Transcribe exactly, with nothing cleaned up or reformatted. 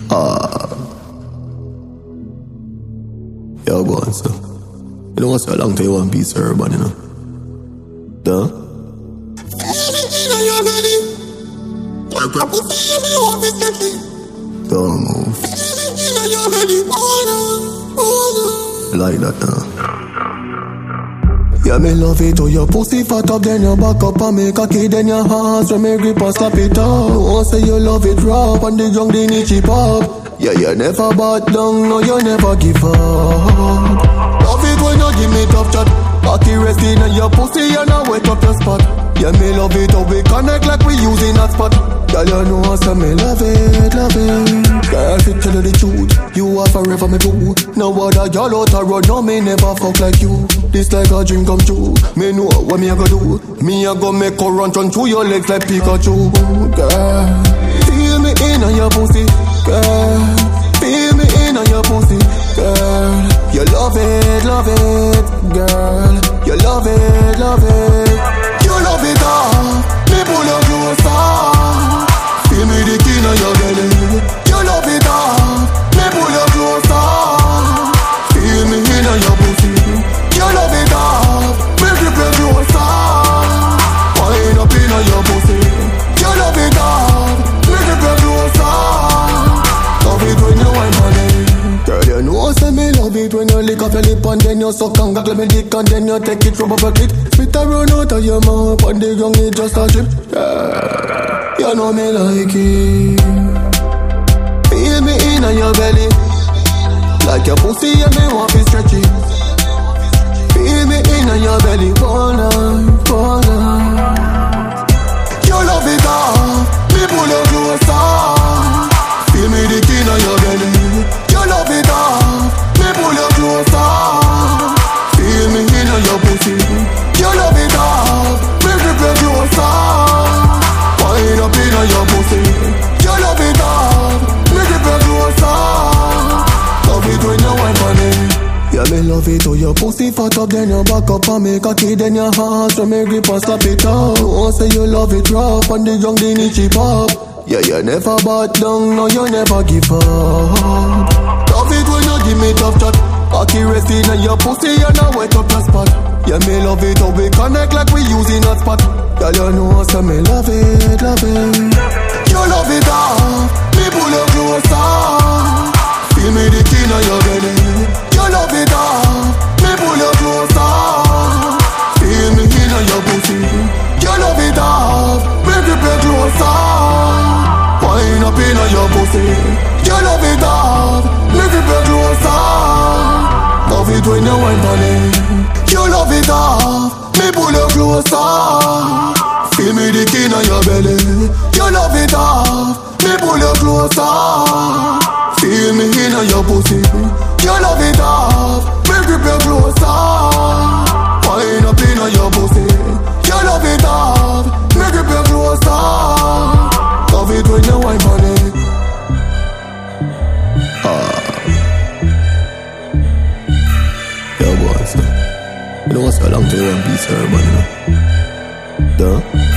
Ah. Yo, go on, sir. You know what's so long till you want peace urban, you know? Duh? Don't move. Like that now. Yeah, me love it. Oh, your pussy fat up, then you back up and make a kid, then your hands when me grip and slap it up. No say you love it rough and the young they need chip up. Yeah, you never back down, no you never give up. Love it when you give me tough chat. Cocky resting on your pussy and I wet up your spot. Yeah, me love it how we connect like we using that spot. Girl, you know so me love it, love it. Girl, fit tell you the truth, you are forever me boo. No other girl out the road, no me never fuck like you. This like a dream come true. Me know what me a go do. Me a go make her run run through your legs like Pikachu. Girl, feel me in on your pussy. Girl, feel me in on your pussy. Girl, you love it, love it. Girl, you love it, love it. You love it all. Me pull your clothes off. Feel me the king of your belly. You love it all. Me pull your clothes off. Feel me in on your pussy. You love it all. Me grip your clothes off. Wind up in on your pussy. You love it all. Me grip your clothes off. Love it when you wine on it. Girl, you know say me love it when you lick off your lip and then you suck and gaggle me dick and then you take it from up your clit. Spit a run out of your mouth and the young it just a drip. Yeah, you know me like it. Feel me in on your belly, like your pussy and me want to stretch it. Feel me in on your belly, all night, all night. You love it all, me pull your clothes off. Feel me the king of your belly. You love it all, me pull your clothes off. Feel me in on your pussy. You love it all, me grip your clothes off. Wind up in on your pussy. You love it all, me grip your clothes off. Love it when you wine on it. Yeah, me love it how your pussy fat up, then you back up and make a kid, then your hands when me grip and slap it up. No say you love it rough and the young they need chip up. Yeah, you never back down, no you never give up. Love it when you give me tough chat. Cocky resting on your pussy and I wet up your spot. Yeah, me love it how we connect like we using that spot. Girl, you know so me love it, love it. You love it all, me pull your clothes off. Feel me the king of your belly. You love it all, me pull your clothes off. Feel me in on your pussy. You love it all, me grip your clothes off. Wind up in on your pussy. You love it all, me grip your clothes off. Love it when you wine on it. You love it all, me pull your clothes off. Feel me the king of your belly. You love it all, me pull your clothes off. Feel me in on your pussy. You love it all, me grip your clothes off. Wind up in on your pussy. You love it all, me grip your clothes off. Love it when you wine on it. Ah. Yo, boy, so you know what's so long till you want peace urban, you know? Duh?